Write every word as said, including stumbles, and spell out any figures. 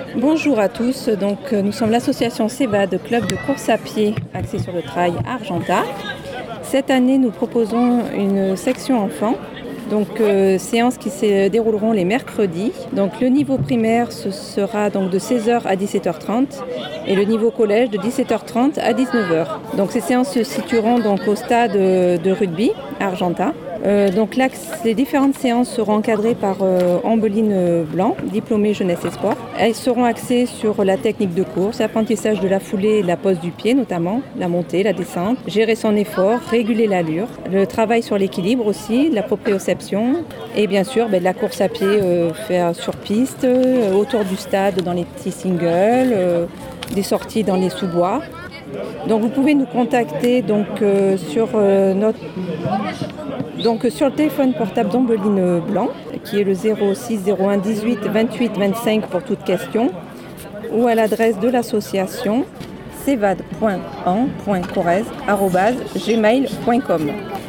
Bonjour à tous, donc euh, nous sommes l'association CEVAD, club de course à pied axé sur le trail à Argentat. Cette année, nous proposons une section enfants, donc euh, séances qui se dérouleront les mercredis. Donc le niveau primaire ce sera donc de seize heures à dix-sept heures trente et le niveau collège de dix-sept heures trente à dix-neuf heures. Donc ces séances se situeront donc au stade de rugby à Argentat. Euh, donc là, les différentes séances seront encadrées par euh, Ambeline Blanc, diplômée jeunesse et sport. Elles seront axées sur la technique de course, l'apprentissage de la foulée et de la pose du pied notamment, la montée, la descente, gérer son effort, réguler l'allure, le travail sur l'équilibre aussi, la proprioception et bien sûr ben, de la course à pied euh, faire sur piste, euh, autour du stade dans les petits singles, euh, des sorties dans les sous-bois. Donc vous pouvez nous contacter donc, euh, sur euh, notre Donc sur le téléphone portable d'Ambeline Blanc, qui est le zéro six zéro un dix-huit vingt-huit vingt-cinq pour toute question, ou à l'adresse de l'association cevad point an point corrèze arobase gmail point com.